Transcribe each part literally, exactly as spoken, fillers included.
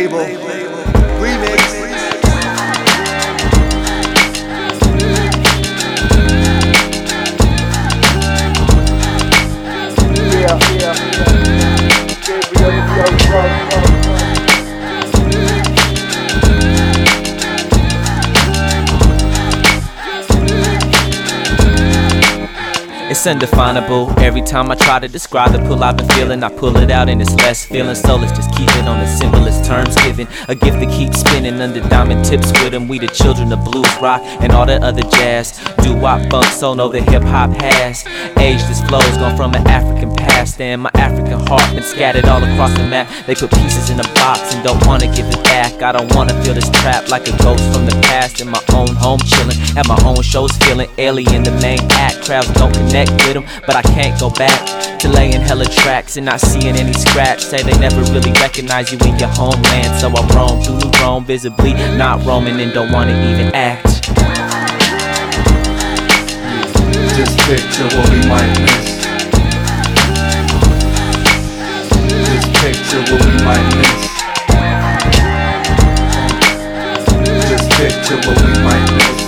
label. Remix. Yeah, yeah, yeah. Gabriel, yo, yo, yo. It's undefinable. Every time I try to describe the pull I've been feeling, I pull it out and it's less feeling. So let's just keep it on the simplest terms given. A gift that keeps spinning under diamond tips with them. We the children of blues, rock, and all the other jazz. Doo-wop, funk, soul, know that hip-hop has aged. This flow's gone from an African past, and my African heart been scattered all across the map. They put pieces in a box and don't wanna give it back. I don't wanna feel this trap like a ghost from the past. In my own home chillin', at my own shows feeling alien. The main act, crowds don't connect with them, but I can't go back to laying hella tracks and not seeing any scratch. Say they never really recognize you in your homeland, so I roam through New Rome, visibly not roaming and don't wanna even act. Just picture what we might miss. Just picture what we might miss. Just picture what we might miss.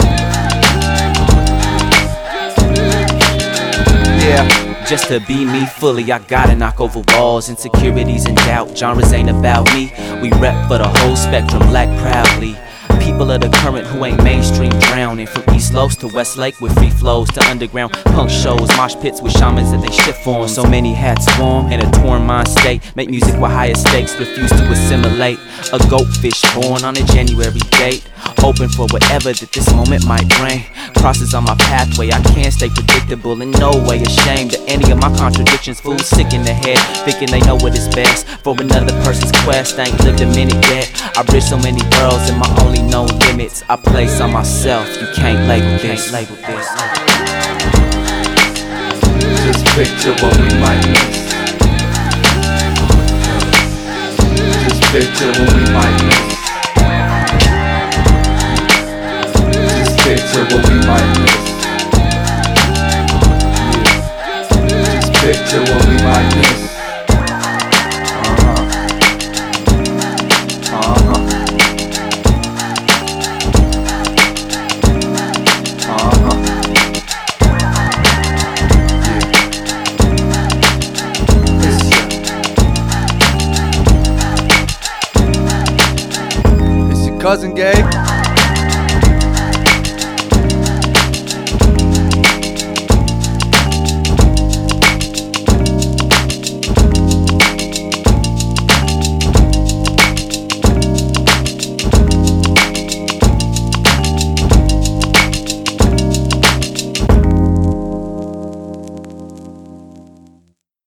Yeah, just to be me fully, I gotta knock over walls, insecurities and doubt. Genres ain't about me, we rep for the whole spectrum, black proudly. People of the current who ain't mainstream drowning. From East Los to Westlake with free flows to underground punk shows, mosh pits with shamans that they shift on. So many hats form in a torn mind state. Make music with higher stakes, refuse to assimilate. A goatfish born on a January date, open for whatever that this moment might bring. Crosses on my pathway, I can't stay predictable, in no way ashamed of any of my contradictions. Fools sick in the head, thinking they know what is best for another person's quest. I ain't lived a minute yet. I bridge so many worlds in my only known limits I place on myself. You can't label this. Label this. Just picture what we might miss. Just picture what we might miss. Just picture what we might miss. Just picture what we might miss. Cousin Gabe.